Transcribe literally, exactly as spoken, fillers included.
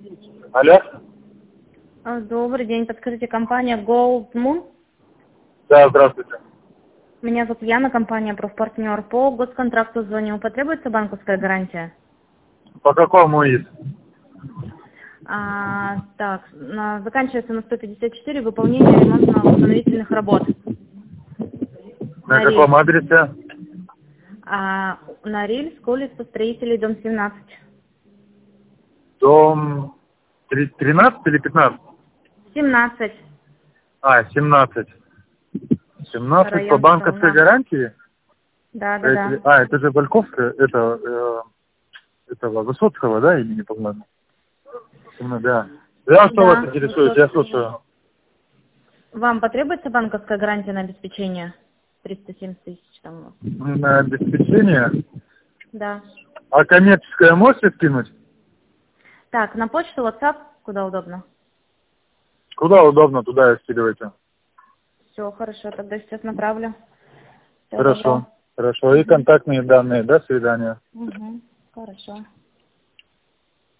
Алло? А, Добрый день, подскажите, компания Gold Moon? Да, здравствуйте. Меня зовут Яна, компания «Профпартнер». По госконтракту звоню. Потребуется банковская гарантия? По какому ИС? А, так, на- заканчивается на сто пятьдесят четыре, выполнение ремонтно-восстановительных работ. На Норильск. каком адресе? А, Норильск, улица Строителей, дом семнадцать. Дом три- тринадцать или пятнадцать? семнадцать. А, семнадцать. семнадцать по Район банковской Челна. гарантии? Да, да, Строители- да. А, это же Бальковская, это, э, этого Высоцкого, да, имени, по-моему? Ну, да. Я что вас Да, интересует? Я Высоцкого. слушаю. Вам потребуется банковская гарантия на обеспечение? триста семьдесят тысяч там. у вас. На обеспечение. Да. А коммерческое можете скинуть? Так, на почту, WhatsApp, куда удобно. Куда удобно, туда и скидывайте. Все, хорошо, тогда сейчас направлю. Всего Хорошо. доброго. Хорошо. И контактные данные, да, свидания. Угу. Хорошо.